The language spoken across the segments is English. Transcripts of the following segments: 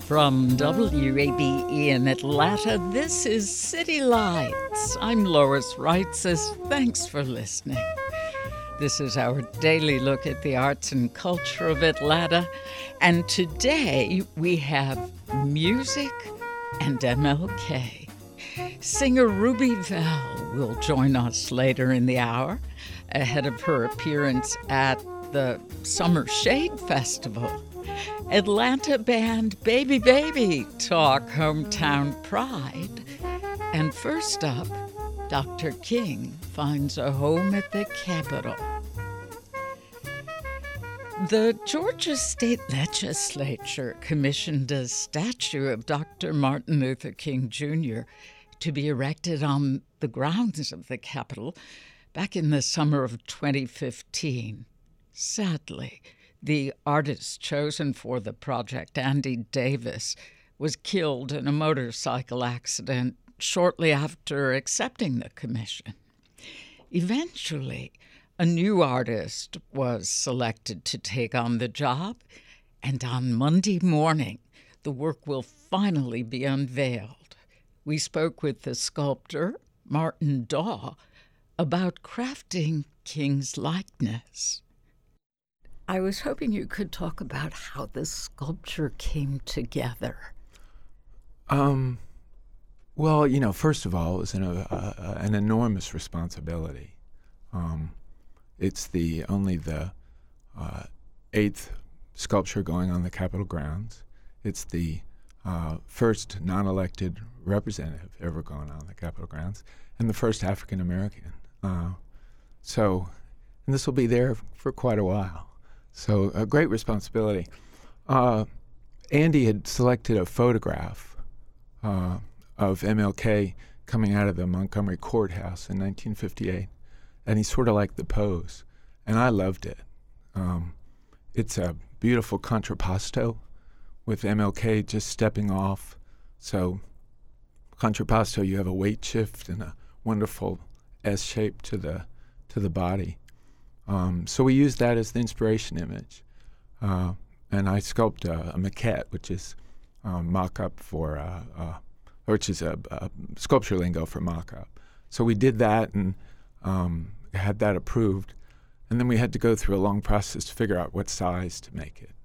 From WABE in Atlanta, this is City Lights. I'm Lois Reitzes. Thanks for listening. This is our daily look at the arts and culture of Atlanta. And today we have music and MLK. Singer Ruby Val will join us later in the hour ahead of her appearance at the Summer Shade Festival. Atlanta band Baby Baby talk hometown pride. And first up, Dr. King finds a home at the Capitol. The Georgia State Legislature commissioned a statue of Dr. Martin Luther King Jr. to be erected on the grounds of the Capitol back in the summer of 2015. Sadly, the artist chosen for the project, Andy Davis, was killed in a motorcycle accident shortly after accepting the commission. Eventually, a new artist was selected to take on the job, and on Monday morning, the work will finally be unveiled. We spoke with the sculptor, Martin Daw, about crafting King's likeness. I was hoping you could talk about how this sculpture came together. Well, first of all, it was an enormous responsibility. It's only the eighth sculpture going on the Capitol grounds. It's the first non-elected representative ever going on the Capitol grounds, and the first African American. And this will be there for quite a while. So a great responsibility. Andy had selected a photograph of MLK coming out of the Montgomery Courthouse in 1958, and he sort of liked the pose, and I loved it. It's a beautiful contrapposto with MLK just stepping off. So contrapposto, you have a weight shift and a wonderful S shape to the body. So we used that as the inspiration image. And I sculpted a maquette, which is mock-up which is a sculpture lingo for mock-up. So we did that and had that approved. And then we had to go through a long process to figure out what size to make it.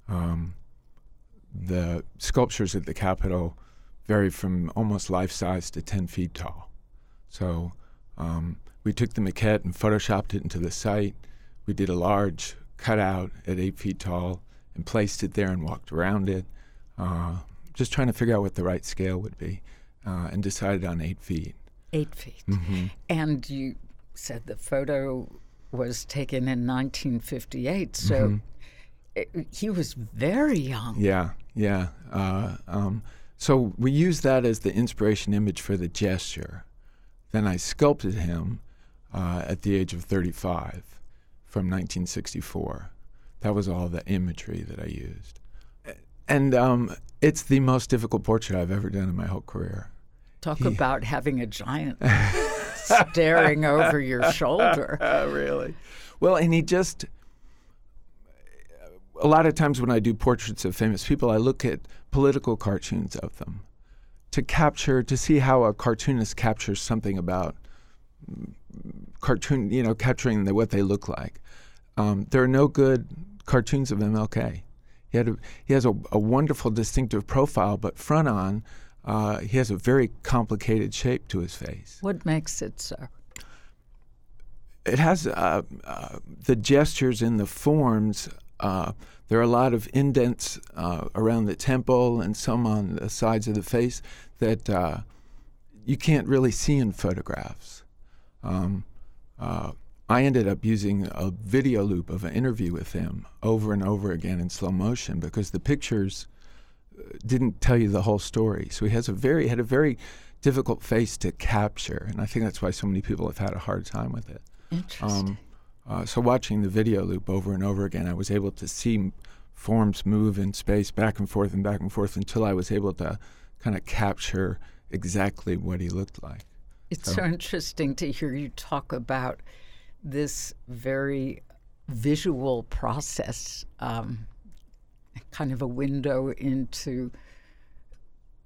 The sculptures at the Capitol vary from almost life-size to 10 feet tall. So we took the maquette and photoshopped it into the site. We did a large cutout at 8 feet tall and placed it there and walked around it, just trying to figure out what the right scale would be, and decided on 8 feet. 8 feet. Mm-hmm. And you said the photo was taken in 1958, so he was very young. Yeah. So we used that as the inspiration image for the gesture. Then I sculpted him at the age of 35 from 1964. That was all the imagery that I used. And it's the most difficult portrait I've ever done in my whole career. Talk about having a giant staring over your shoulder. Really? Well, and a lot of times when I do portraits of famous people, I look at political cartoons of them to see how a cartoonist captures something about capturing what they look like. There are no good cartoons of MLK. He has a wonderful distinctive profile, but front on, he has a very complicated shape to his face. What makes it so? It has the gestures and the forms. There are a lot of indents around the temple and some on the sides of the face that you can't really see in photographs. I ended up using a video loop of an interview with him over and over again in slow motion because the pictures didn't tell you the whole story. So he had a very difficult face to capture, and I think that's why so many people have had a hard time with it. Interesting. So watching the video loop over and over again, I was able to see forms move in space back and forth until I was able to kind of capture exactly what he looked like. It's so interesting to hear you talk about this very visual process, kind of a window into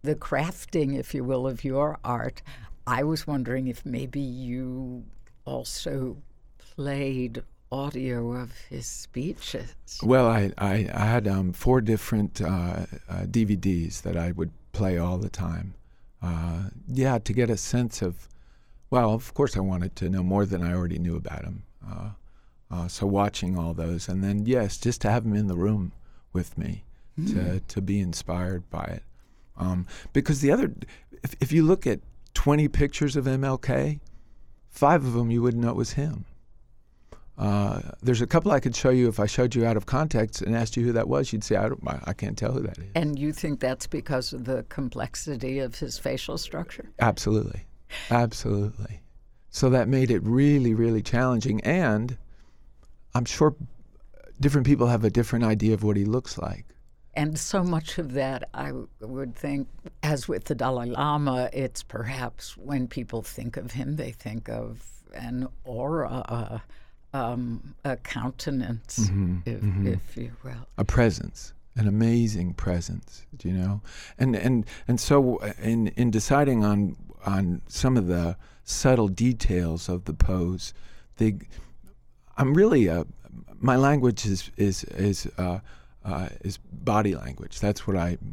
the crafting, if you will, of your art, I was wondering if maybe you also played audio of his speeches. Well, I had 4 different DVDs that I would play all the time. To get a sense of, well, of course I wanted to know more than I already knew about him. So watching all those, and then, yes, just to have him in the room with me, to be inspired by it. Because if you look at 20 pictures of MLK, 5 of them you wouldn't know it was him. There's a couple I could show you if I showed you out of context and asked you who that was. You'd say, I can't tell who that is. And you think that's because of the complexity of his facial structure? Absolutely. Absolutely. So that made it really, really challenging. And I'm sure different people have a different idea of what he looks like. And so much of that, I would think, as with the Dalai Lama, it's perhaps when people think of him, they think of an aura, a countenance, if you will. A presence, an amazing presence, And so in deciding on some of the subtle details of the pose, I'm really my language is body language. That's what I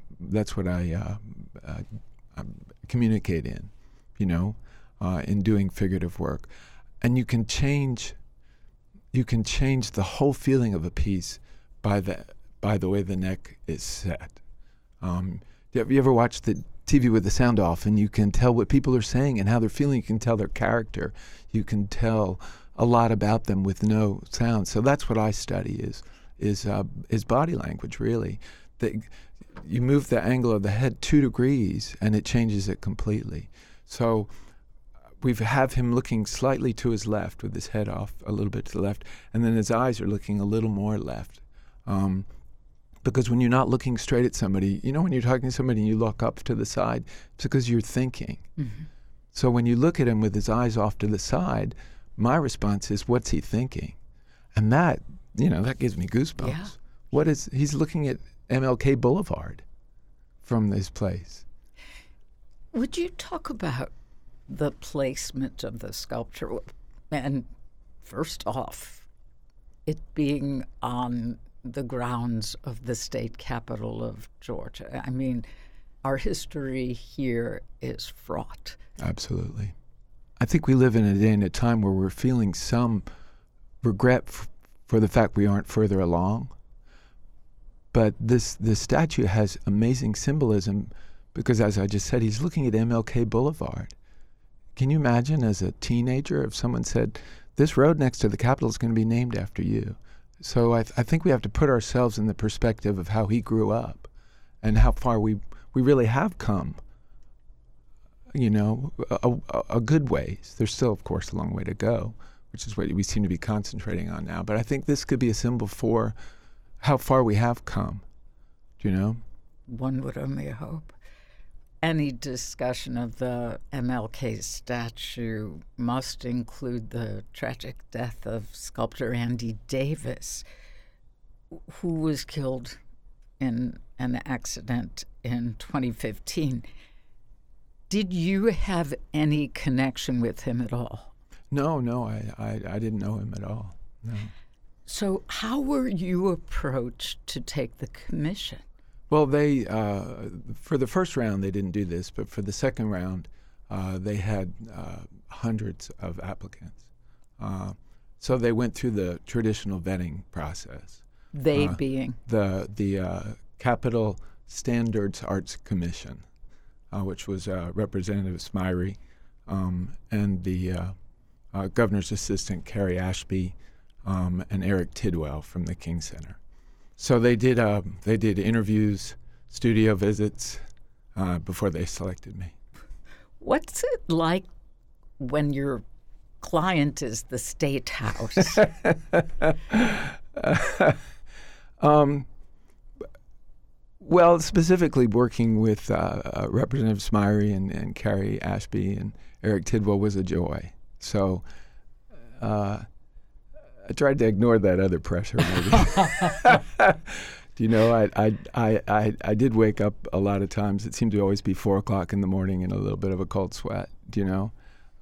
communicate in doing figurative work, and you can change the whole feeling of a piece by the way the neck is set. Have you ever watched the TV with the sound off, and you can tell what people are saying and how they're feeling? You can tell their character. You can tell a lot about them with no sound. So that's what I study is body language, really. You move the angle of the head 2 degrees, and it changes it completely. So we have him looking slightly to his left with his head off a little bit to the left, and then his eyes are looking a little more left. Because when you're not looking straight at somebody, when you're talking to somebody and you look up to the side, it's because you're thinking. Mm-hmm. So when you look at him with his eyes off to the side, my response is, what's he thinking? And that gives me goosebumps. Yeah. He's looking at MLK Boulevard from this place. Would you talk about the placement of the sculpture? And first off, it being on the grounds of the state capitol of Georgia. I mean, our history here is fraught. Absolutely. I think we live in a day and a time where we're feeling some regret for the fact we aren't further along. But this statue has amazing symbolism because, as I just said, he's looking at MLK Boulevard. Can you imagine as a teenager if someone said, this road next to the Capitol is going to be named after you? So I think we have to put ourselves in the perspective of how he grew up and how far we really have come, a good ways. There's still, of course, a long way to go, which is what we seem to be concentrating on now. But I think this could be a symbol for how far we have come, One would only hope. Any discussion of the MLK statue must include the tragic death of sculptor Andy Davis, who was killed in an accident in 2015. Did you have any connection with him at all? No, I didn't know him at all, no. So how were you approached to take the commission? Well, they for the first round they didn't do this, but for the second round they had hundreds of applicants. So they went through the traditional vetting process. They being? The Capitol Standards Arts Commission, which was Representative Smyre and the governor's assistant Carrie Ashby and Eric Tidwell from the King Center. So they did interviews, studio visits before they selected me. What's it like when your client is the State House? Well, specifically working with Representative Smyre and Carrie Ashby and Eric Tidwell was a joy. So I tried to ignore that other pressure, maybe. You know, I did wake up a lot of times. It seemed to always be 4 o'clock in the morning in a little bit of a cold sweat. You know,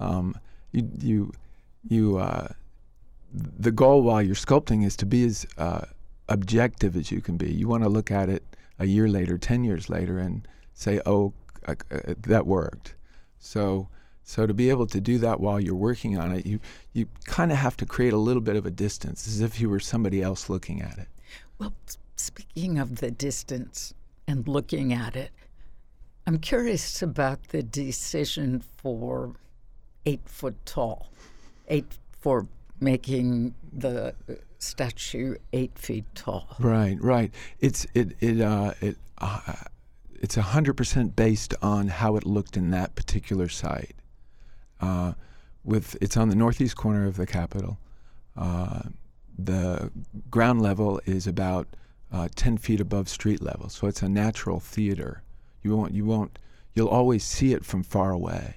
the goal while you're sculpting is to be as objective as you can be. You want to look at it a year later, 10 years later, and say, "Oh, that worked." So to be able to do that while you're working on it, you kind of have to create a little bit of a distance, as if you were somebody else looking at it. Well, speaking of the distance and looking at it, I'm curious about the decision for 8 foot tall, for making the statue 8 feet tall. Right. It's 100% based on how it looked in that particular site. It's on the northeast corner of the Capitol. The ground level is about 10 feet above street level, so it's a natural theater. You'll always see it from far away.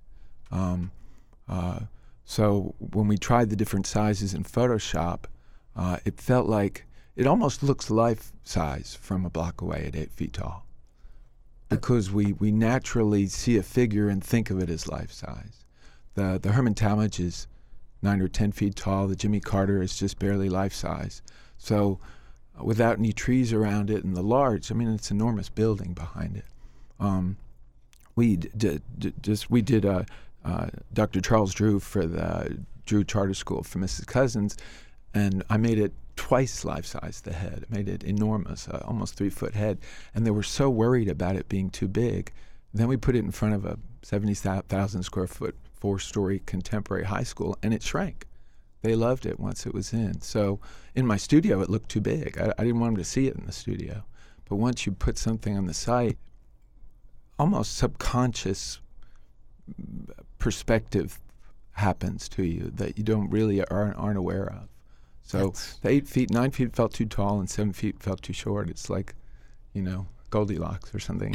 So when we tried the different sizes in Photoshop, it felt like it almost looks life size from a block away at 8 feet tall, because we naturally see a figure and think of it as life size. The Herman Talmadge is 9 or 10 feet tall. The Jimmy Carter is just barely life size. So without any trees around it, and the large, I mean, it's an enormous building behind it. We did Dr. Charles Drew for the Drew Charter School for Mrs. Cousins, and I made it twice life size, the head. I made it enormous, almost 3 foot head, and they were so worried about it being too big. Then we put it in front of a 70,000 square foot 4-story contemporary high school, and it shrank. They loved it once it was in. So in my studio, it looked too big. I didn't want them to see it in the studio. But once you put something on the site, almost subconscious perspective happens to you that you don't really aren't aware of. So the 8 feet, 9 feet felt too tall, and 7 feet felt too short. It's like, Goldilocks or something.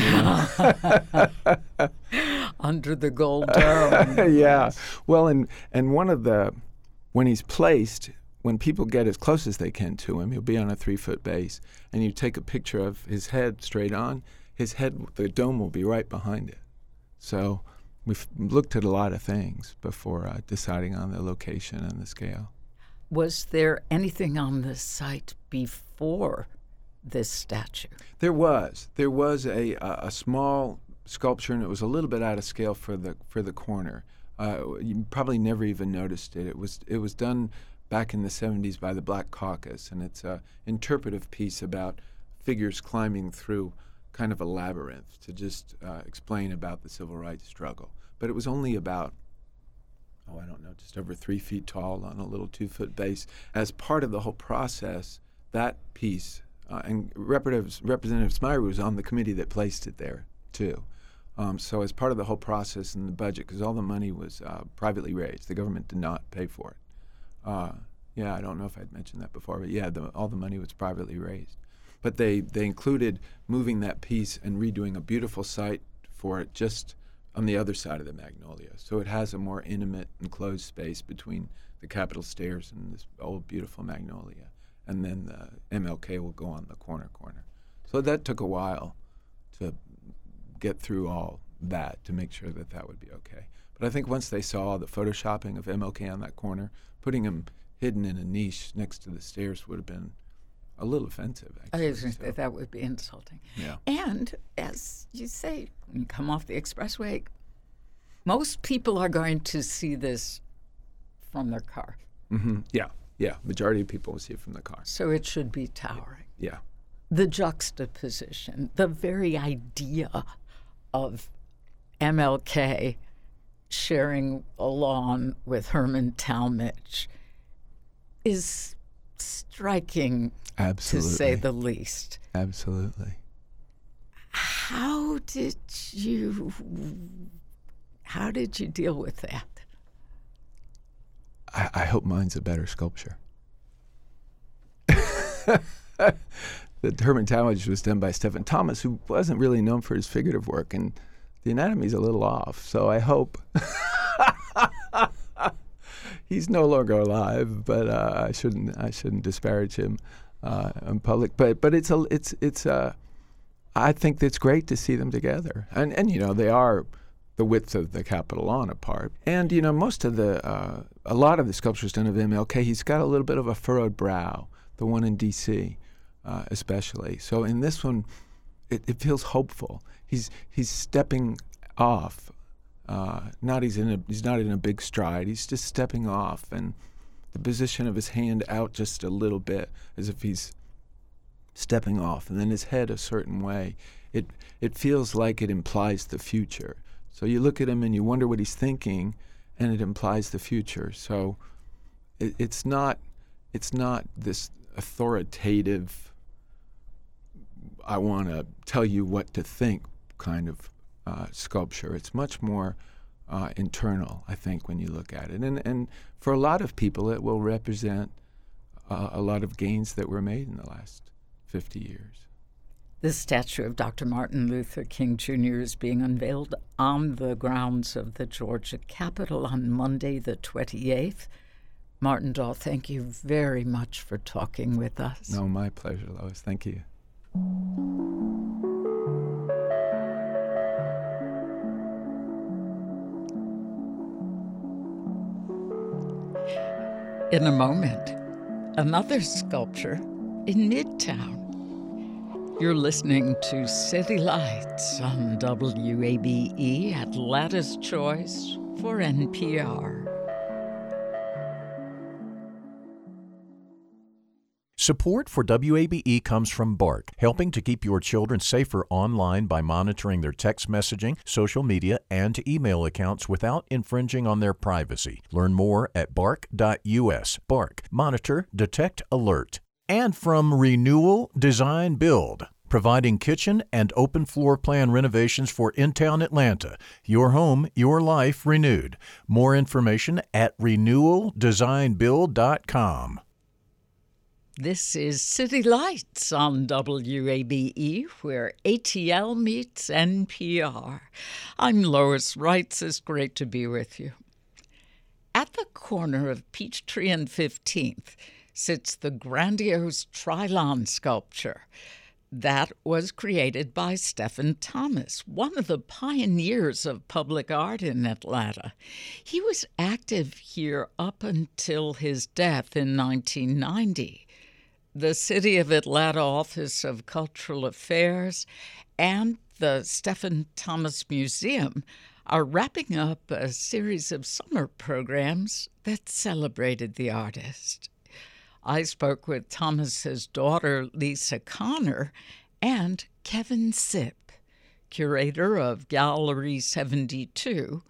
Under the gold dome. Yeah. Well, and when he's placed, when people get as close as they can to him, he'll be on a 3-foot base, and you take a picture of his head straight on. His head, the dome will be right behind it. So we've looked at a lot of things before deciding on the location and the scale. Was there anything on the site before this statue? There was a small sculpture, and it was a little bit out of scale for the corner. You probably never even noticed it. It was done back in the 70s by the Black Caucus, and it's an interpretive piece about figures climbing through kind of a labyrinth to just explain about the civil rights struggle. But it was only about, just over 3 feet tall on a little 2-foot base. As part of the whole process, that piece, and Representative Smyre was on the committee that placed it there, too. So as part of the whole process and the budget, because all the money was privately raised, the government did not pay for it. I don't know if I'd mentioned that before, but all the money was privately raised. But they included moving that piece and redoing a beautiful site for it just on the other side of the Magnolia. So it has a more intimate, enclosed space between the Capitol stairs and this old, beautiful Magnolia. And then the MLK will go on the corner. So that took a while to get through all that to make sure that would be okay. But I think once they saw the photoshopping of MLK on that corner, putting him hidden in a niche next to the stairs would have been a little offensive, actually. I think that would be insulting. Yeah. And as you say, when you come off the expressway, most people are going to see this from their car. Mm-hmm. Yeah. Majority of people will see it from the car. So it should be towering. Yeah. The juxtaposition, the very idea of MLK sharing a lawn with Herman Talmadge is striking, absolutely, to say the least. Absolutely. How did you deal with that? I hope mine's a better sculpture. The Herman Talmadge was done by Stephen Thomas, who wasn't really known for his figurative work, and the anatomy's a little off. So I hope he's no longer alive, but I shouldn't disparage him. in public. But it's I think it's great to see them together, and they are the width of the Capitol lawn apart. And most of a lot of the sculptures done of MLK, he's got a little bit of a furrowed brow. The one in D.C. Especially. So in this one, it feels hopeful. He's stepping off. He's not in a big stride. He's just stepping off, and the position of his hand out just a little bit, as if he's stepping off, and then his head a certain way. It feels like it implies the future. So you look at him and you wonder what he's thinking, and it implies the future. So it's not this authoritative, I want to tell you what to think kind of sculpture. It's much more internal, I think, when you look at it. And for a lot of people, it will represent a lot of gains that were made in the last 50 years. The statue of Dr. Martin Luther King Jr. is being unveiled on the grounds of the Georgia Capitol on Monday, the 28th. Martin Dahl, thank you very much for talking with us. No, my pleasure, Lois. Thank you. In a moment, another sculpture in Midtown. You're listening to City Lights on WABE, Atlanta's Choice for NPR. Support for WABE comes from Bark, helping to keep your children safer online by monitoring their text messaging, social media, and email accounts without infringing on their privacy. Learn more at bark.us. Bark. Monitor, detect, alert. And from Renewal Design Build, providing kitchen and open floor plan renovations for in-town Atlanta. Your home, your life renewed. More information at renewaldesignbuild.com. This is City Lights on WABE, where ATL meets NPR. I'm Lois Reitz. It's great to be with you. At the corner of Peachtree and 15th sits the grandiose Trilon sculpture. That was created by Stephen Thomas, one of the pioneers of public art in Atlanta. He was active here up until his death in 1990. The City of Atlanta Office of Cultural Affairs and the Stephen Thomas Museum are wrapping up a series of summer programs that celebrated the artist. I spoke with Thomas's daughter, Lisa Connor, and Kevin Sipp, curator of Gallery 72,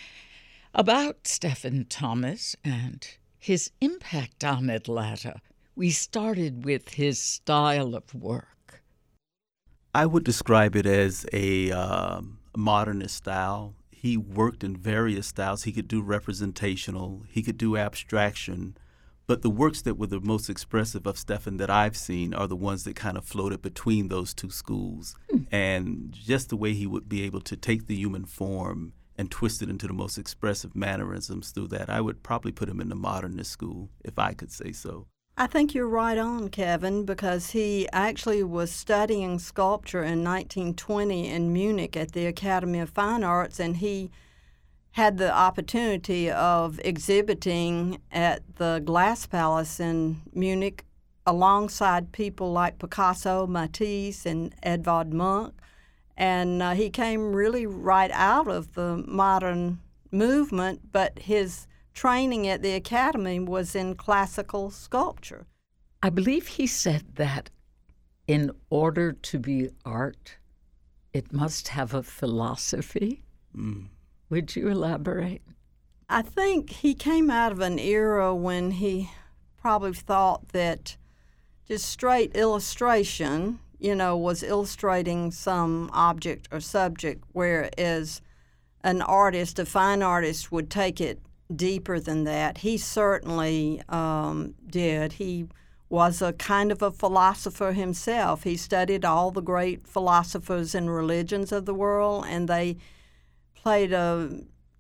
about Stephen Thomas and his impact on Atlanta. We started with his style of work. I would describe it as a modernist style. He worked in various styles. He could do representational, he could do abstraction, but the works that were the most expressive of Stephen that I've seen are the ones that kind of floated between those two schools. And just the way he would be able to take the human form and twist it into the most expressive mannerisms through that, I would probably put him in the modernist school, if I could say so. I think you're right on, Kevin, because he actually was studying sculpture in 1920 in Munich at the Academy of Fine Arts, and he had the opportunity of exhibiting at the Glass Palace in Munich alongside people like Picasso, Matisse, and Edvard Munch. And he came really right out of the modern movement, but his training at the Academy was in classical sculpture. I believe he said that in order to be art, it must have a philosophy. Would you elaborate? I think he came out of an era when he probably thought that just straight illustration, was illustrating some object or subject, whereas an artist, a fine artist, would take it deeper than that. He certainly did. He was a kind of a philosopher himself. He studied all the great philosophers and religions of the world, and they played a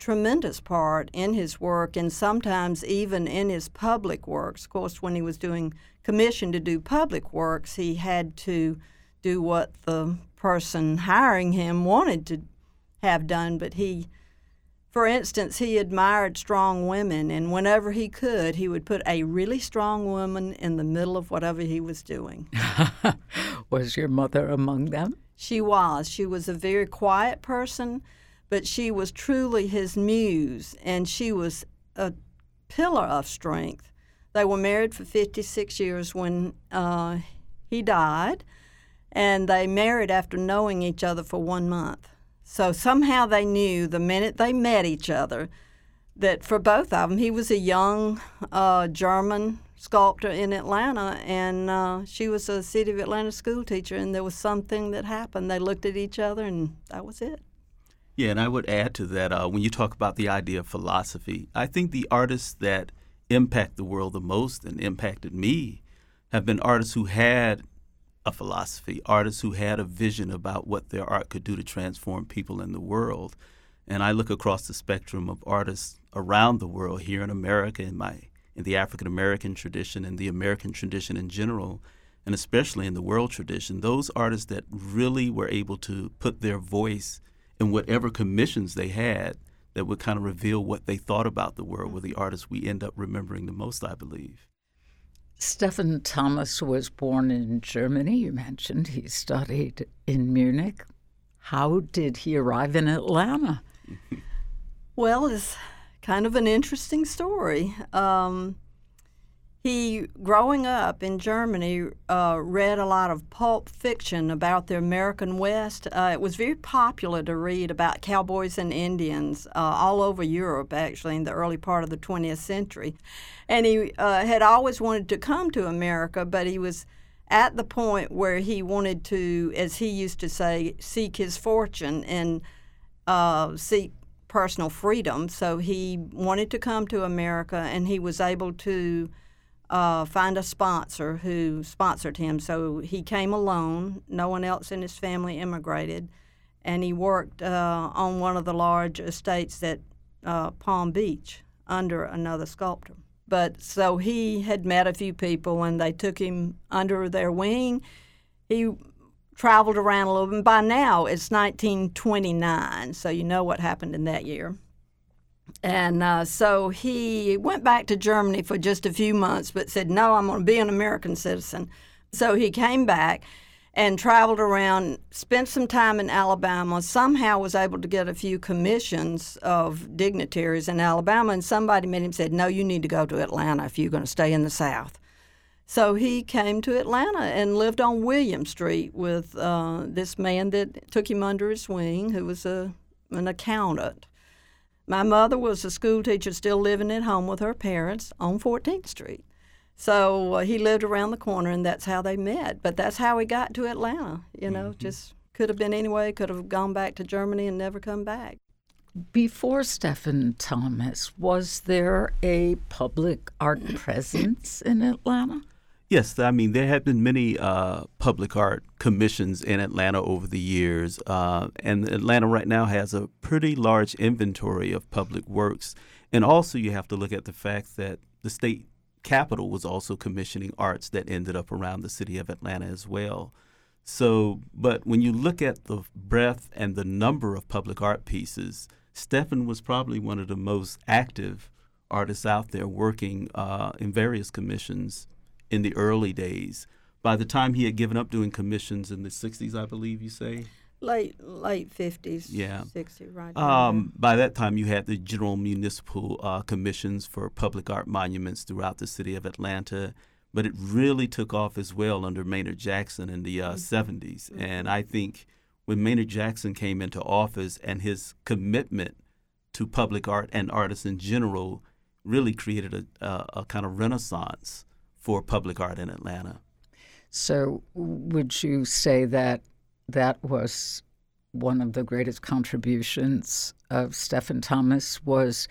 tremendous part in his work and sometimes even in his public works. Of course, when he was doing commissioned to do public works, he had to do what the person hiring him wanted to have done, but for instance, he admired strong women, and whenever he could, he would put a really strong woman in the middle of whatever he was doing. Was your mother among them? She was. She was a very quiet person, but she was truly his muse, and she was a pillar of strength. They were married for 56 years when he died, and they married after knowing each other for 1 month. So somehow they knew the minute they met each other that for both of them, he was a young German sculptor in Atlanta, and she was a City of Atlanta school teacher, and there was something that happened. They looked at each other, and that was it. Yeah, and I would add to that, when you talk about the idea of philosophy, I think the artists that impact the world the most and impacted me have been artists who had a philosophy, artists who had a vision about what their art could do to transform people in the world. And I look across the spectrum of artists around the world, here in America, in the African American tradition and the American tradition in general, and especially in the world tradition, those artists that really were able to put their voice in whatever commissions they had that would kind of reveal what they thought about the world were the artists we end up remembering the most, I believe. Stephen Thomas was born in Germany. You mentioned he studied in Munich. How did he arrive in Atlanta? Well, it's kind of an interesting story. He, growing up in Germany, read a lot of pulp fiction about the American West. It was very popular to read about cowboys and Indians all over Europe, actually, in the early part of the 20th century. And he had always wanted to come to America, but he was at the point where he wanted to, as he used to say, seek his fortune and seek personal freedom. So he wanted to come to America, and he was able to find a sponsor who sponsored him. So he came alone. No one else in his family immigrated. And he worked on one of the large estates at Palm Beach under another sculptor. But so he had met a few people, and they took him under their wing. He traveled around a little bit. And by now, it's 1929, so you know what happened in that year. And so he went back to Germany for just a few months, but said, no, I'm going to be an American citizen. So he came back and traveled around, spent some time in Alabama, somehow was able to get a few commissions of dignitaries in Alabama, and somebody met him and said, no, you need to go to Atlanta if you're going to stay in the South. So he came to Atlanta and lived on William Street with this man that took him under his wing, who was an accountant. My mother was a school teacher still living at home with her parents on 14th Street. So he lived around the corner, and that's how they met. But that's how he got to Atlanta, just could have been anyway, could have gone back to Germany and never come back. Before Stephen Thomas, was there a public art presence in Atlanta? Yes, I mean, there have been many public art commissions in Atlanta over the years, and Atlanta right now has a pretty large inventory of public works. And also you have to look at the fact that the state capitol was also commissioning arts that ended up around the city of Atlanta as well. So, but when you look at the breadth and the number of public art pieces, Stephen was probably one of the most active artists out there working in various commissions in the early days. By the time he had given up doing commissions in the 60s, I believe you say? Late 50s, yeah. 60s, right. By that time, you had the general municipal commissions for public art monuments throughout the city of Atlanta, but it really took off as well under Maynard Jackson in the 70s. And I think when Maynard Jackson came into office and his commitment to public art and artists in general really created a kind of renaissance for public art in Atlanta. So would you say that that was one of the greatest contributions of Stephen Thomas, was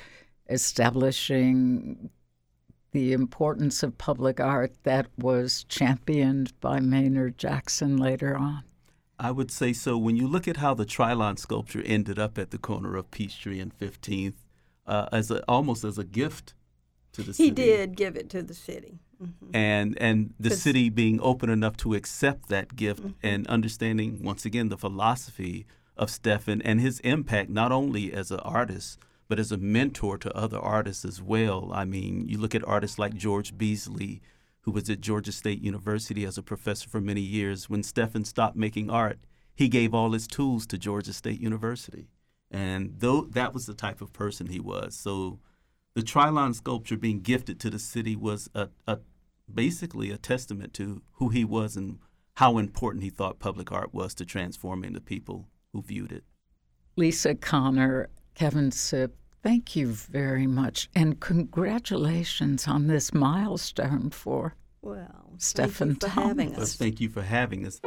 establishing the importance of public art that was championed by Maynard Jackson later on? I would say so. When you look at how the Trilon sculpture ended up at the corner of Peachtree and 15th, almost as a gift to the city. He did give it to the city. Mm-hmm. And the city being open enough to accept that gift, mm-hmm. and understanding, once again, the philosophy of Stephen and his impact not only as an artist, but as a mentor to other artists as well. I mean, you look at artists like George Beasley, who was at Georgia State University as a professor for many years. When Stephen stopped making art, he gave all his tools to Georgia State University. And that was the type of person he was. So the Trilon sculpture being gifted to the city was basically a testament to who he was and how important he thought public art was to transforming the people who viewed it. Lisa Connor, Kevin Sipp, thank you very much. And congratulations on this milestone for Stephen Thomas. Having us. Thank you for having us.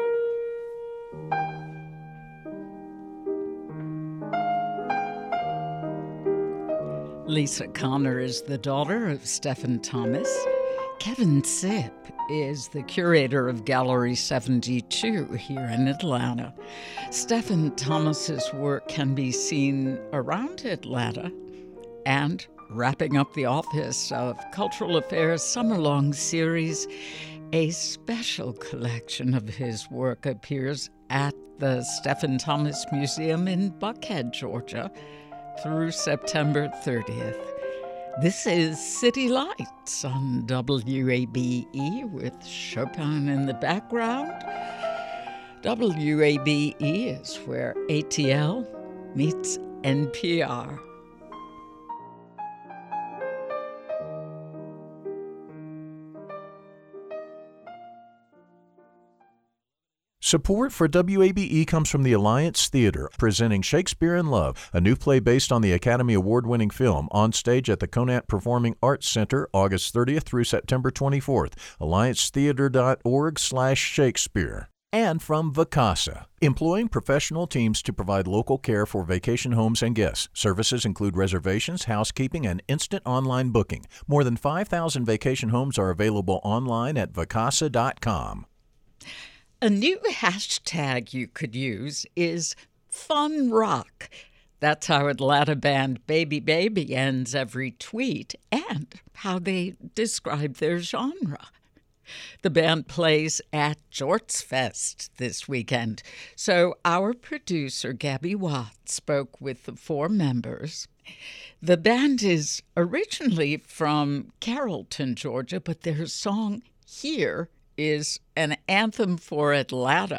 Lisa Connor is the daughter of Stephen Thomas. Kevin Sipp is the curator of Gallery 72 here in Atlanta. Stephen Thomas's work can be seen around Atlanta, and wrapping up the Office of Cultural Affairs summer-long series, a special collection of his work appears at the Stephen Thomas Museum in Buckhead, Georgia, through September 30th. This is City Lights on WABE with Chopin in the background. WABE is where ATL meets NPR. Support for WABE comes from the Alliance Theater, presenting Shakespeare in Love, a new play based on the Academy Award-winning film, on stage at the Conant Performing Arts Center, August 30th through September 24th. AllianceTheater.org/Shakespeare. And from Vacasa, employing professional teams to provide local care for vacation homes and guests. Services include reservations, housekeeping, and instant online booking. More than 5,000 vacation homes are available online at vacasa.com. A new hashtag you could use is Fun Rock. That's how Atlanta band Baby Baby ends every tweet, and how they describe their genre. The band plays at Jorts Fest this weekend, so our producer Gabby Watt spoke with the 4 members. The band is originally from Carrollton, Georgia, but their song Here is an anthem for Atlanta.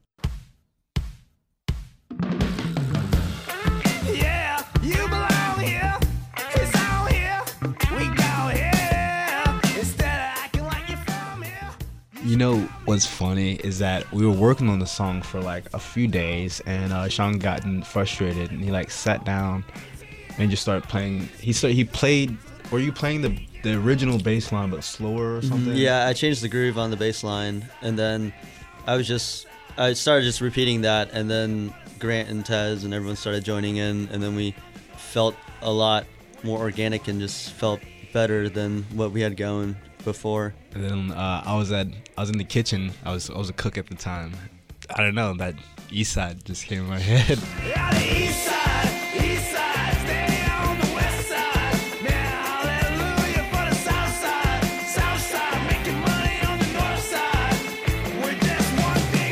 Yeah, you belong here, 'cause out here, we go here, instead of acting like you're from here. You know what's funny is that we were working on the song for like a few days, and Sean gotten frustrated, and he like sat down and just started playing. He played. Were you playing the original bass line but slower or something? Yeah, I changed the groove on the bass line, and then I started just repeating that, and then Grant and Tez and everyone started joining in, and then we felt a lot more organic and just felt better than what we had going before. And then I was in the kitchen. I was a cook at the time. I don't know, that East Side just came in my head. Yeah, the East Side, stay on the West Side. Now hallelujah for the South Side, making money on the North Side. We're just one big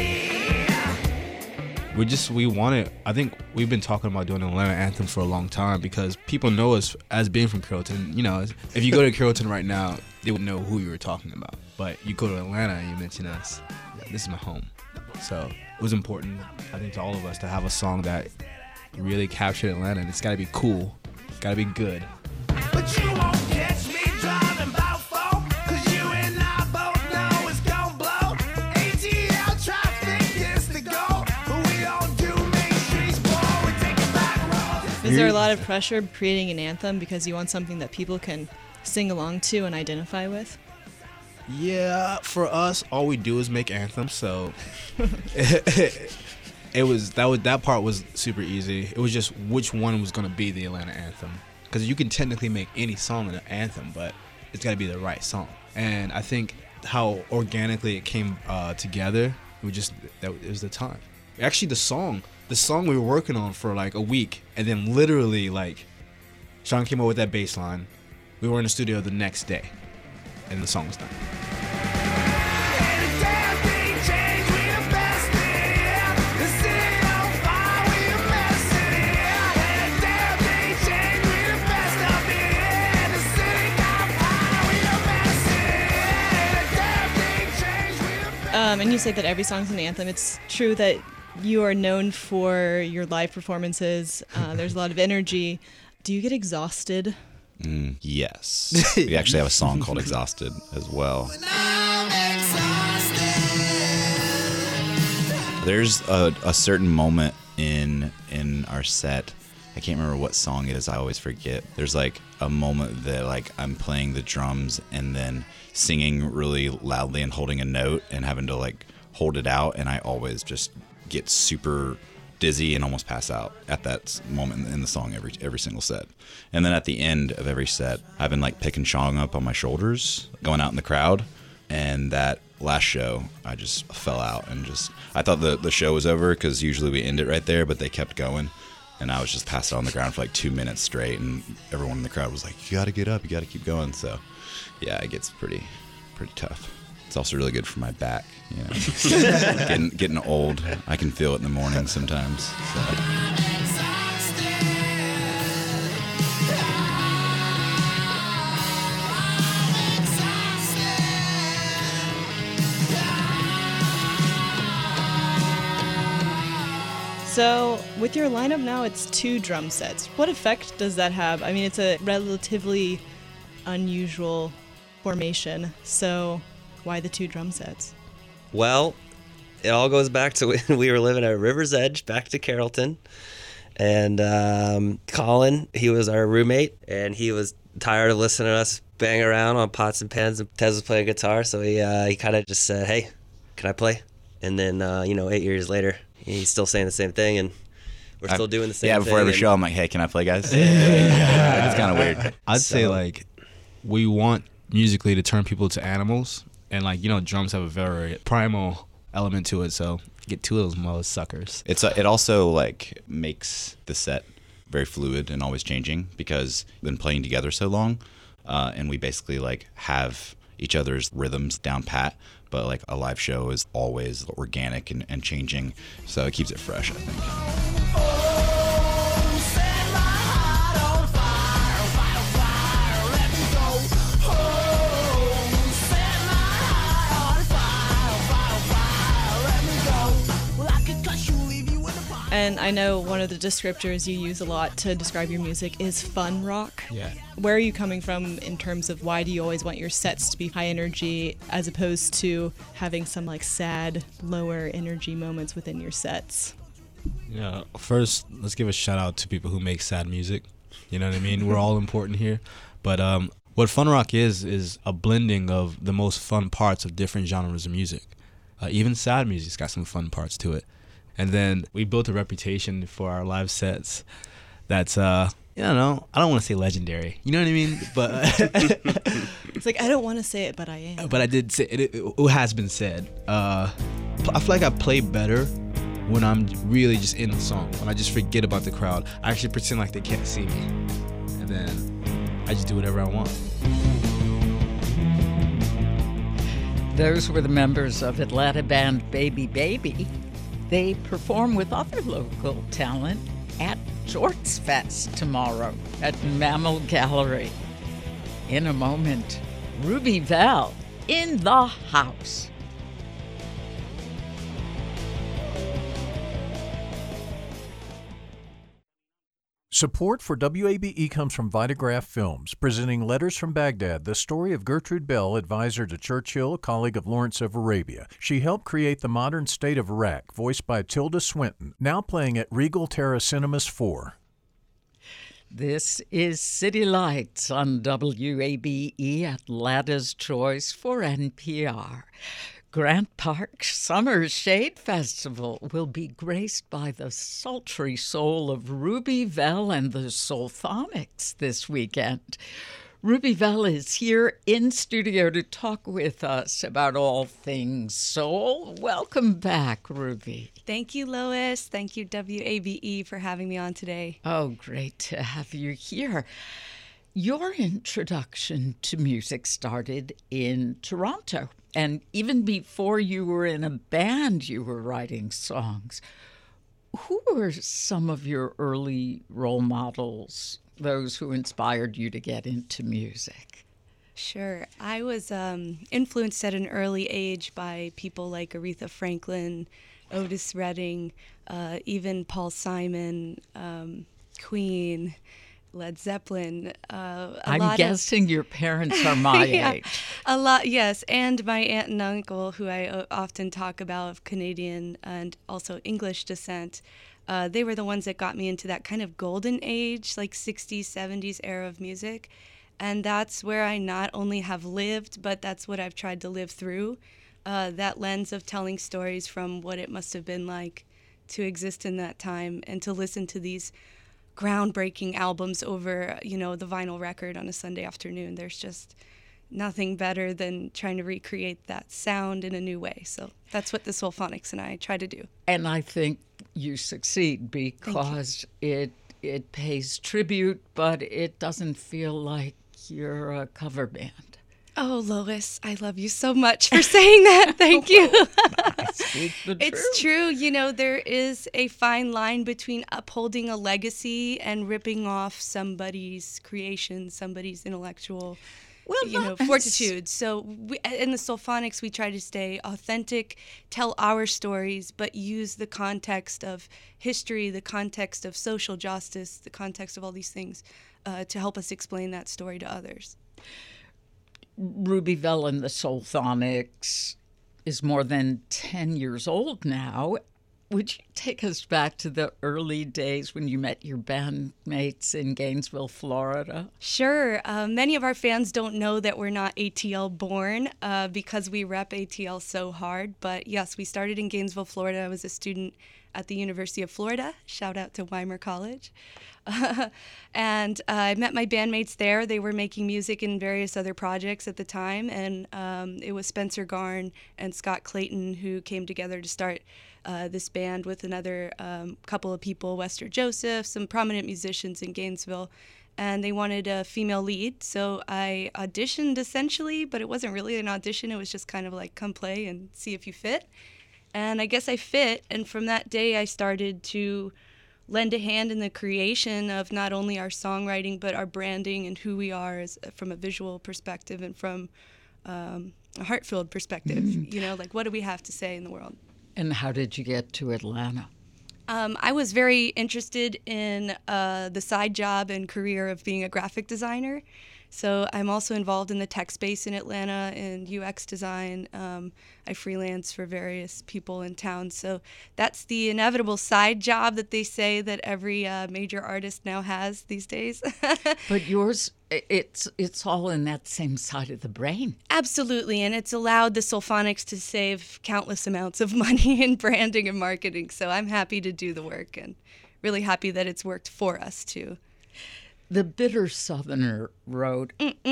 party. We wanted, I think we've been talking about doing an Atlanta anthem for a long time, because people know us as being from Carrollton. You know, if you go to Carrollton right now, they would know who you were talking about. But you go to Atlanta and you mention us, this is my home. So it was important, I think, to all of us to have a song that really captured Atlanta. And it's got to be cool. It's got to be good. But you won't catch me driving about 4, 'cause you and I both know it's gon' blow. ATL traffic is the goal, but we don't do main streets, boy. We take it back roads. Is there a lot of pressure creating an anthem because you want something that people can sing along to and identify with? Yeah, for us, all we do is make anthems, so that part was super easy. It was just which one was going to be the Atlanta anthem, because you can technically make any song an anthem, but it's got to be the right song. And I think how organically it came together It was the time. Actually, the song we were working on for like a week, and then literally like Sean came up with that bass line. We were in the studio the next day, and the song was done. And you said that every song's an anthem. It's true that you are known for your live performances. There's a lot of energy. Do you get exhausted? Yes. We actually have a song called Exhausted as well. There's a certain moment in our set. I can't remember what song it is. I always forget. There's like a moment that like I'm playing the drums and then singing really loudly and holding a note and having to like hold it out, and I always just get super dizzy and almost pass out at that moment in the song every single set. And then at the end of every set, I've been like picking Sean up on my shoulders, going out in the crowd, and that last show I just fell out and just I thought the show was over because usually we end it right there, but they kept going. And I was just passed out on the ground for like 2 minutes straight, and everyone in the crowd was like, "You got to get up, you got to keep going." So, yeah, it gets pretty tough. It's also really good for my back, you know. getting old, I can feel it in the morning sometimes. So. So with your lineup now, it's 2 drum sets. What effect does that have? I mean, it's a relatively unusual formation, so why the 2 drum sets? Well, it all goes back to when we were living at River's Edge, back to Carrollton. And Colin, he was our roommate, and he was tired of listening to us bang around on pots and pans, and Tez was playing guitar, so he kind of just said, "Hey, can I play?" And then, 8 years later, he's still saying the same thing, and we're still doing the same thing. Yeah, before every show, I'm like, "Hey, can I play, guys?" It's kind of weird. I'd say, like, we want musically to turn people to animals, and, like, drums have a very primal element to it, so get 2 of those mother suckers. It also, like, makes the set very fluid and always changing because we've been playing together so long, and we basically, like, have each other's rhythms down pat. But like a live show is always organic and changing, so it keeps it fresh, I think. And I know one of the descriptors you use a lot to describe your music is fun rock. Yeah. Where are you coming from in terms of why do you always want your sets to be high energy as opposed to having some like sad, lower energy moments within your sets? Yeah. First, let's give a shout out to people who make sad music. You know what I mean? We're all important here. But what fun rock is a blending of the most fun parts of different genres of music. Even sad music's got some fun parts to it. And then we built a reputation for our live sets that's, I don't want to say legendary. You know what I mean? But it's like, I don't want to say it, but I am. But I did say it. It has been said. I feel like I play better when I'm really just in the song, when I just forget about the crowd. I actually pretend like they can't see me. And then I just do whatever I want. Those were the members of Atlanta band Baby Baby. They perform with other local talent at Jorts Fest tomorrow at Mammal Gallery. In a moment, Ruby Val in the house. Support for WABE comes from Vitagraph Films, presenting Letters from Baghdad, the story of Gertrude Bell, advisor to Churchill, colleague of Lawrence of Arabia. She helped create the modern state of Iraq, voiced by Tilda Swinton, now playing at Regal Terra Cinemas 4. This is City Lights on WABE, Atlanta's Choice for NPR. Grant Park Summer Shade Festival will be graced by the sultry soul of Ruby Vel and the Soulphonics this weekend. Ruby Vell is here in studio to talk with us about all things soul. Welcome back, Ruby. Thank you, Lois. Thank you, WABE, for having me on today. Oh, great to have you here. Your introduction to music started in Toronto, and even before you were in a band, you were writing songs. Who were some of your early role models, those who inspired you to get into music? Sure. I was influenced at an early age by people like Aretha Franklin, Otis Redding, even Paul Simon, Queen, Led Zeppelin. I'm guessing your parents are my age. A lot, yes. And my aunt and uncle, who I often talk about, of Canadian and also English descent, they were the ones that got me into that kind of golden age, like 60s, 70s era of music. And that's where I not only have lived, but that's what I've tried to live through. That lens of telling stories from what it must have been like to exist in that time and to listen to these groundbreaking albums over, the vinyl record on a Sunday afternoon. There's just nothing better than trying to recreate that sound in a new way. So that's what the Soulphonics and I try to do. And I think you succeed because it pays tribute, but it doesn't feel like you're a cover band. Oh, Lois, I love you so much for saying that. Thank you. It's true. There is a fine line between upholding a legacy and ripping off somebody's creation, somebody's intellectual fortitude. So in the Soulphonics, we try to stay authentic, tell our stories, but use the context of history, the context of social justice, the context of all these things to help us explain that story to others. Ruby Vell and the Soulphonics is more than 10 years old now. Would you take us back to the early days when you met your bandmates in Gainesville, Florida? Sure. Many of our fans don't know that we're not ATL born because we rep ATL so hard. But yes, we started in Gainesville, Florida. I was a student at the University of Florida. Shout out to Weimar College. And I met my bandmates there. They were making music in various other projects at the time. And it was Spencer Garn and Scott Clayton who came together to start this band with another couple of people, Wester Joseph, some prominent musicians in Gainesville. And they wanted a female lead. So I auditioned essentially, but it wasn't really an audition. It was just kind of like, come play and see if you fit. And I guess I fit. And from that day, I started to lend a hand in the creation of not only our songwriting, but our branding and who we are from a visual perspective and from a heart-filled perspective. Like what do we have to say in the world? And how did you get to Atlanta? I was very interested in the side job and career of being a graphic designer. So I'm also involved in the tech space in Atlanta and UX design. I freelance for various people in town. So that's the inevitable side job that they say that every major artist now has these days. But yours, it's all in that same side of the brain. Absolutely, and it's allowed the Soulphonics to save countless amounts of money in branding and marketing. So I'm happy to do the work and really happy that it's worked for us too. The Bitter Southerner wrote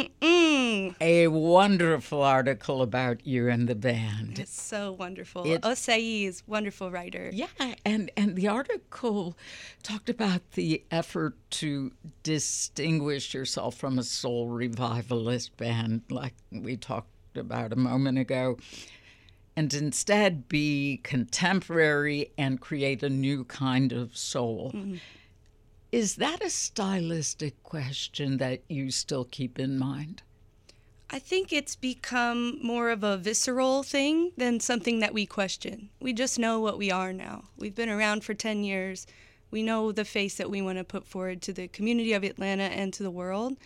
a wonderful article about you and the band. It's so wonderful. Osei is a wonderful writer. Yeah, and the article talked about the effort to distinguish yourself from a soul revivalist band like we talked about a moment ago, and instead be contemporary and create a new kind of soul. Mm-hmm. Is that a stylistic question that you still keep in mind? I think it's become more of a visceral thing than something that we question. We just know what we are now. We've been around for 10 years. We know the face that we want to put forward to the community of Atlanta and to the world.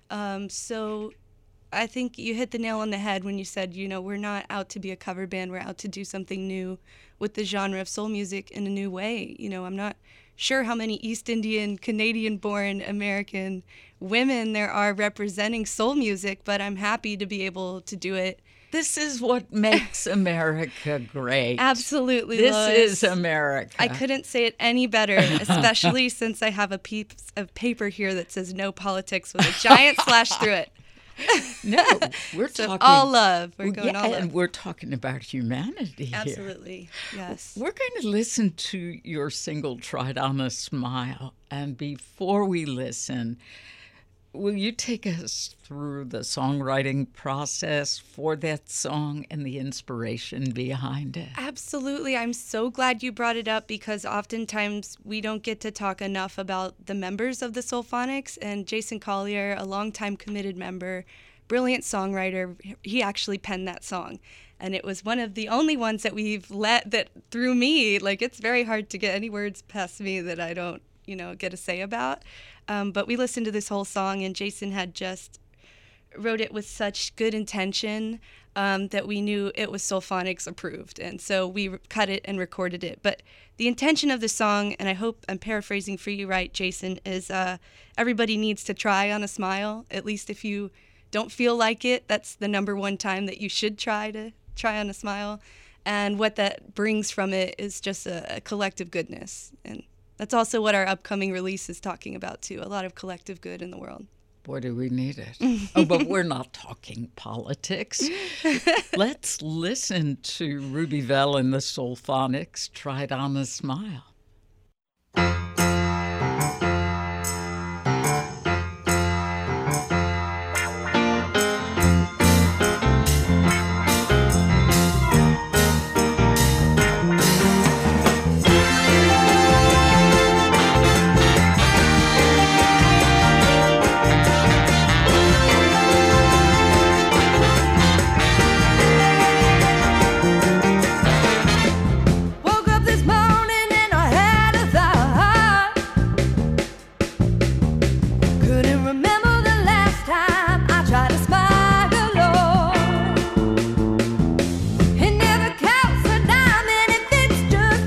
So I think you hit the nail on the head when you said, we're not out to be a cover band. We're out to do something new with the genre of soul music in a new way. I'm not sure how many East Indian, Canadian-born American women there are representing soul music, but I'm happy to be able to do it. This is what makes America great. Absolutely, This Lois. is America. I couldn't say it any better, especially since I have a piece of paper here that says no politics with a giant slash through it. No, we're So talking all love. We're going all and love. we're talking about humanity here. Absolutely. Yes. We're going to listen to your single, Tried on a Smile. And before we listen, will you take us through the songwriting process for that song and the inspiration behind it? Absolutely. I'm so glad you brought it up because oftentimes we don't get to talk enough about the members of the Soulphonics. And Jason Collier, a longtime committed member, brilliant songwriter, he actually penned that song. And it was one of the only ones that we've let that through me. Like, it's very hard to get any words past me that I don't, get a say about. But we listened to this whole song, and Jason had just wrote it with such good intention that we knew it was Soulphonics approved. And so we cut it and recorded it. But the intention of the song, and I hope I'm paraphrasing for you right, Jason, is everybody needs to try on a smile. At least if you don't feel like it, that's the number one time that you should try on a smile. And what that brings from it is just a collective goodness. And that's also what our upcoming release is talking about, too. A lot of collective good in the world. Boy, do we need it. Oh, but we're not talking politics. Let's listen to Ruby Vell and the Soulphonics, Tried on a Smile. Woke up this morning and I had a thought. Couldn't remember the last time I tried to smile, Lord. It never counts a dime and it fits just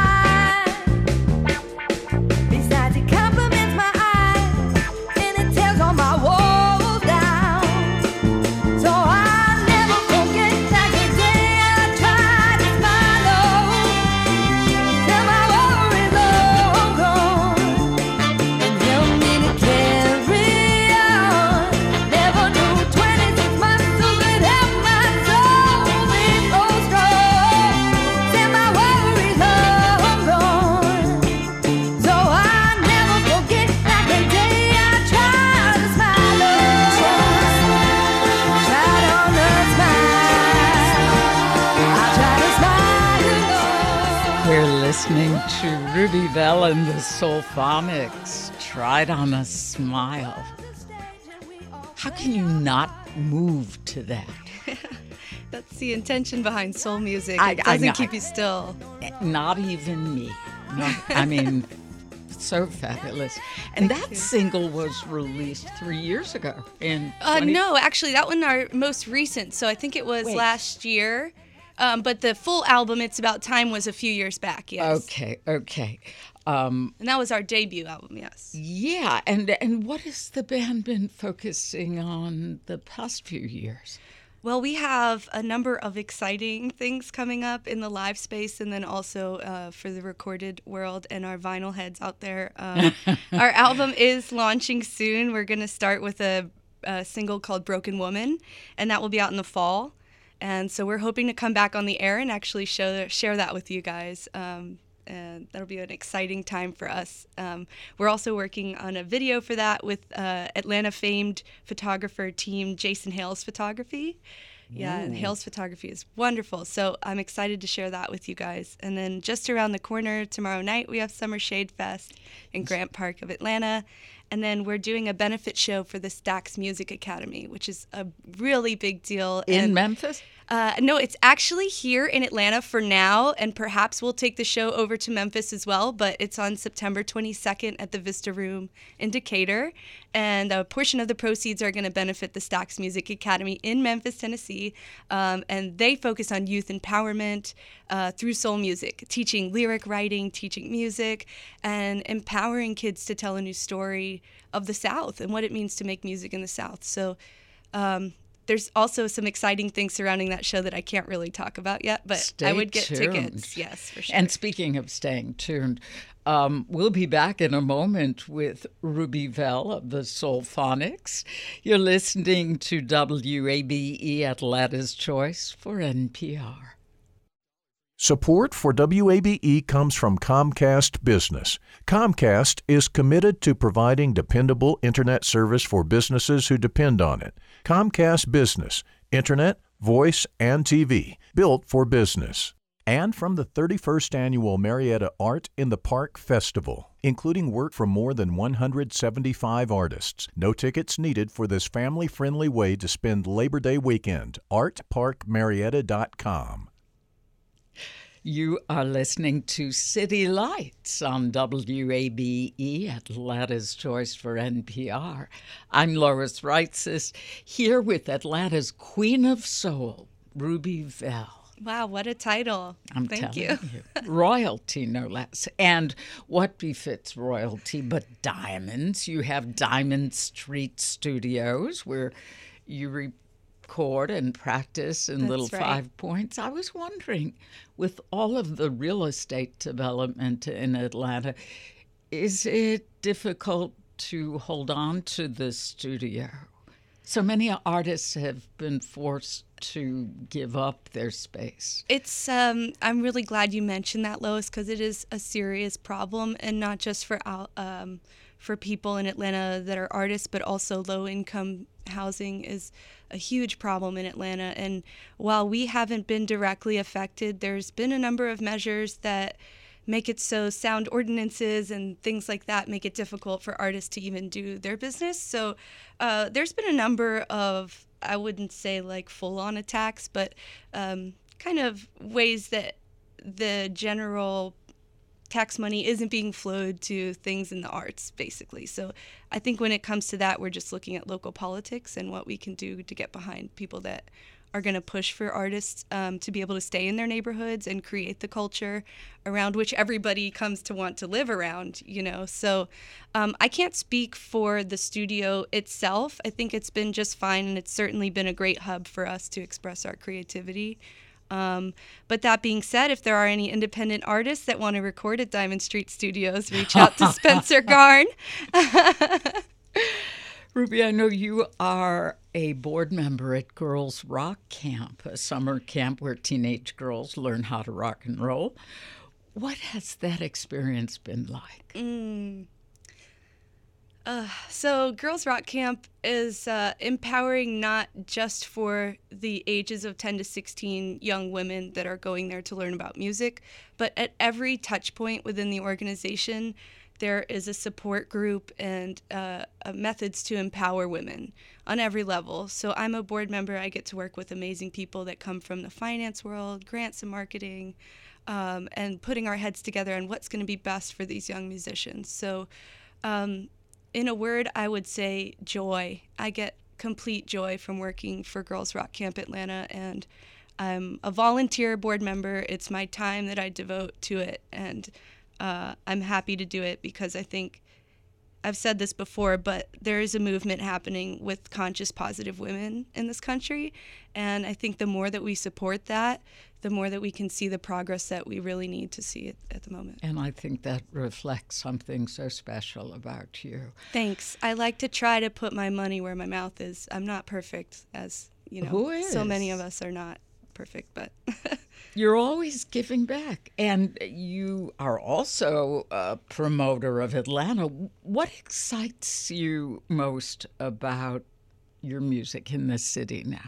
fine. Besides, it compliments my eyes and it tears all my walls down. So I'll never forget that day I tried to smile, till my worries all gone, and help me to carry on. Never knew 26 months could help my soul be so strong, till my worries all gone. So I'll never forget that day I tried to smile, tried on a smile. I tried to smile, We're listening to Ruby Vell and the Soulphonics, Tried on a Smile. How can you not move to that? That's the intention behind soul music. I It doesn't know. keep you still. Not even me. No, I mean, so fabulous. And that single was released 3 years ago. In No, actually, that one our most recent. So I think it was Wait. last year. But the full album, It's About Time, was a few years back. Yes. Okay. And that was our debut album. Yes. Yeah, and what has the band been focusing on the past few years? Well, we have a number of exciting things coming up in the live space and then also for the recorded world and our vinyl heads out there. Our album is launching soon. We're going to start with a single called Broken Woman, and that will be out in the fall. And so we're hoping to come back on the air and actually share that with you guys. And that'll be an exciting time for us. We're also working on a video for that with Atlanta famed photographer team Jason Hales Photography. Yeah, and Hales Photography is wonderful. So I'm excited to share that with you guys. And then just around the corner tomorrow night, we have Summer Shade Fest in Grant Park of Atlanta. And then we're doing a benefit show for the Stax Music Academy, which is a really big deal. In Memphis? No, it's actually here in Atlanta for now, and perhaps we'll take the show over to Memphis as well, but it's on September 22nd at the Vista Room in Decatur, and a portion of the proceeds are going to benefit the Stax Music Academy in Memphis, Tennessee, and they focus on youth empowerment through soul music, teaching lyric writing, teaching music, and empowering kids to tell a new story of the South and what it means to make music in the South. So there's also some exciting things surrounding that show that I can't really talk about yet, but Stay I would get tuned. tickets. Yes, for sure. And speaking of staying tuned, we'll be back in a moment with Ruby Vell of the Soulphonics. You're listening to WABE Atlanta's Choice for NPR. Support for WABE comes from Comcast Business. Comcast is committed to providing dependable internet service for businesses who depend on it. Comcast Business, internet, voice, and TV, built for business. And from the 31st Annual Marietta Art in the Park Festival, including work from more than 175 artists. No tickets needed for this family-friendly way to spend Labor Day weekend. artparkmarietta.com. You are listening to City Lights on WABE, Atlanta's Choice for NPR. I'm Lois Reitzes, here with Atlanta's Queen of Soul, Ruby Vell. Wow, what a title. Thank you. Royalty, no less. And what befits royalty but diamonds? You have Diamond Street Studios, where you record and practice in Little right. 5 Points. I was wondering, with all of the real estate development in Atlanta, is it difficult to hold on to the studio? So many artists have been forced to give up their space. It's I'm really glad you mentioned that, Lois, because it is a serious problem, and not just for people in Atlanta that are artists, but also low-income housing is a huge problem in Atlanta. And while we haven't been directly affected, there's been a number of measures that make it so sound ordinances and things like that make it difficult for artists to even do their business. So there's been a number of, I wouldn't say like full-on attacks, but kind of ways that the general tax money isn't being flowed to things in the arts, basically. So I think when it comes to that, we're just looking at local politics and what we can do to get behind people that are going to push for artists to be able to stay in their neighborhoods and create the culture around which everybody comes to want to live around, you know. So I can't speak for the studio itself. I think it's been just fine, and it's certainly been a great hub for us to express our creativity. But that being said, if there are any independent artists that want to record at Diamond Street Studios, reach out to Spencer Garn. Ruby, I know you are a board member at Girls Rock Camp, a summer camp where teenage girls learn how to rock and roll. What has that experience been like? So Girls Rock Camp is empowering not just for the ages of 10 to 16 young women that are going there to learn about music, but at every touch point within the organization, there is a support group and methods to empower women on every level. So I'm a board member. I get to work with amazing people that come from the finance world, grants and marketing, and putting our heads together on what's going to be best for these young musicians. So in a word, I would say joy. I get complete joy from working for Girls Rock Camp Atlanta, and I'm a volunteer board member. It's my time that I devote to it, and I'm happy to do it because I think I've said this before, but there is a movement happening with conscious positive women in this country, and I think the more that we support that, the more that we can see the progress that we really need to see at the moment. And I think that reflects something so special about you. Thanks. I like to try to put my money where my mouth is. I'm not perfect, as you know. Who is? So many of us are not perfect, but you're always giving back. And you are also a promoter of Atlanta. What excites you most about your music in the city now?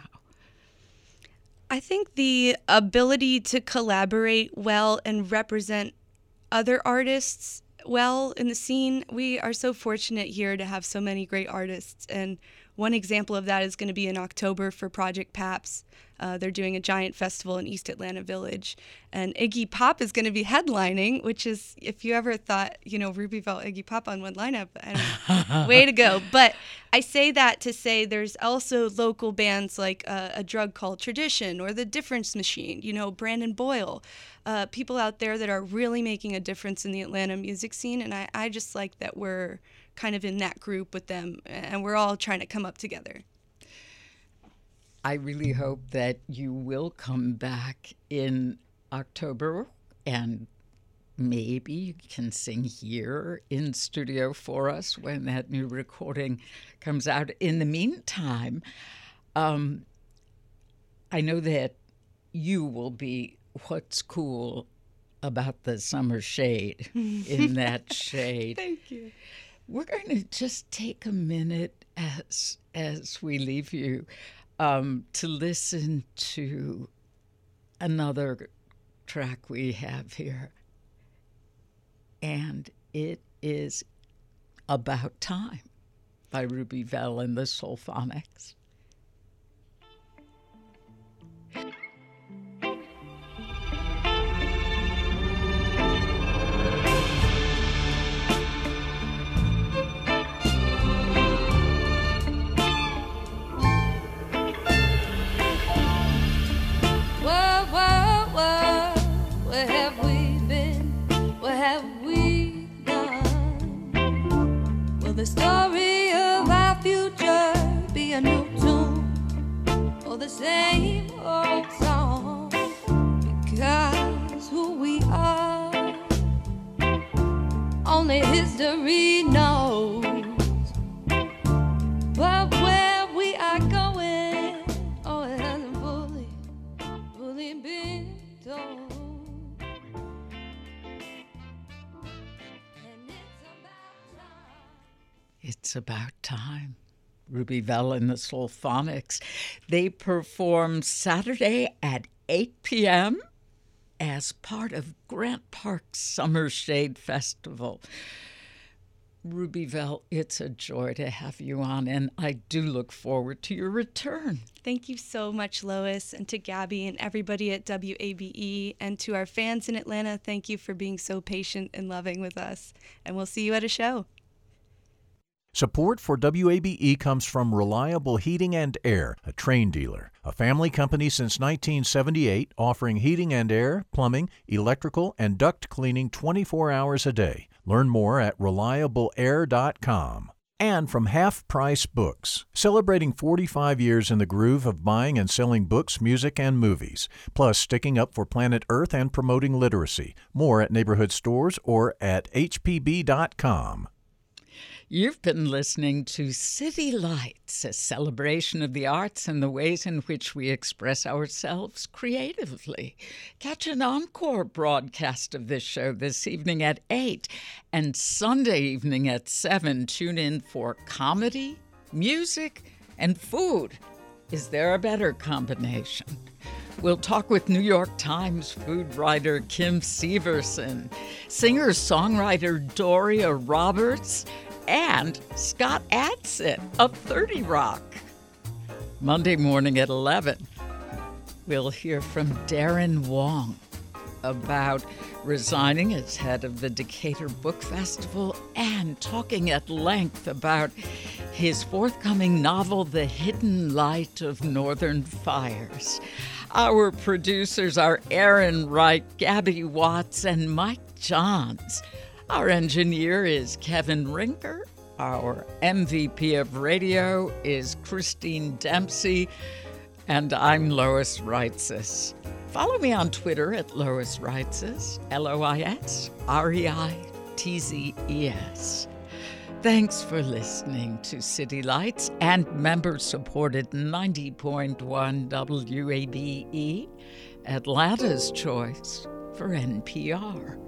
I think the ability to collaborate well and represent other artists well in the scene. We are so fortunate here to have so many great artists, and one example of that is going to be in October for Project Paps. They're doing a giant festival in East Atlanta Village, and Iggy Pop is going to be headlining, which is, if you ever thought, you know, Ruby Vell, Iggy Pop on one lineup, way to go. But I say that to say there's also local bands like A Drug Called Tradition or The Difference Machine, you know, Brandon Boyle, people out there that are really making a difference in the Atlanta music scene, and I just like that we're kind of in that group with them, and we're all trying to come up together. I really hope that you will come back in October and maybe you can sing here in studio for us when that new recording comes out. In the meantime, I know that you will be what's cool about the summer shade in that shade. Thank you. We're going to just take a minute as we leave you to listen to another track we have here. And it is About Time by Ruby Vell and the Soulphonics. Where have we been? What have we done? Will the story of our future be a new tune or the same old song? Because who we are, only history knows. But where we are going, oh, it hasn't fully been told. It's About Time. Ruby Vell and the Soulphonics. They perform Saturday at 8 p.m. as part of Grant Park's Summer Shade Festival. Ruby Vell, it's a joy to have you on, and I do look forward to your return. Thank you so much, Lois, and to Gabby and everybody at WABE, and to our fans in Atlanta, thank you for being so patient and loving with us, and we'll see you at a show. Support for WABE comes from Reliable Heating and Air, a Trane dealer, a family company since 1978 offering heating and air, plumbing, electrical, and duct cleaning 24 hours a day. Learn more at reliableair.com. And from Half Price Books, celebrating 45 years in the groove of buying and selling books, music, and movies, plus sticking up for planet Earth and promoting literacy. More at neighborhood stores or at hpb.com. You've been listening to City Lights, a celebration of the arts and the ways in which we express ourselves creatively. Catch an encore broadcast of this show this evening at 8 and Sunday evening at 7. Tune in for comedy, music, and food. Is there a better combination? We'll talk with New York Times food writer Kim Severson, singer-songwriter Doria Roberts, and Scott Adsit of 30 Rock. Monday morning at 11, we'll hear from Darren Wong about resigning as head of the Decatur Book Festival and talking at length about his forthcoming novel, The Hidden Light of Northern Fires. Our producers are Aaron Wright, Gabby Watts, and Mike Johns. Our engineer is Kevin Rinker. Our MVP of radio is Christine Dempsey. And I'm Lois Reitzes. Follow me on Twitter at Lois Reitzes, LoisReitzes. Thanks for listening to City Lights and member-supported 90.1 WABE, Atlanta's choice for NPR.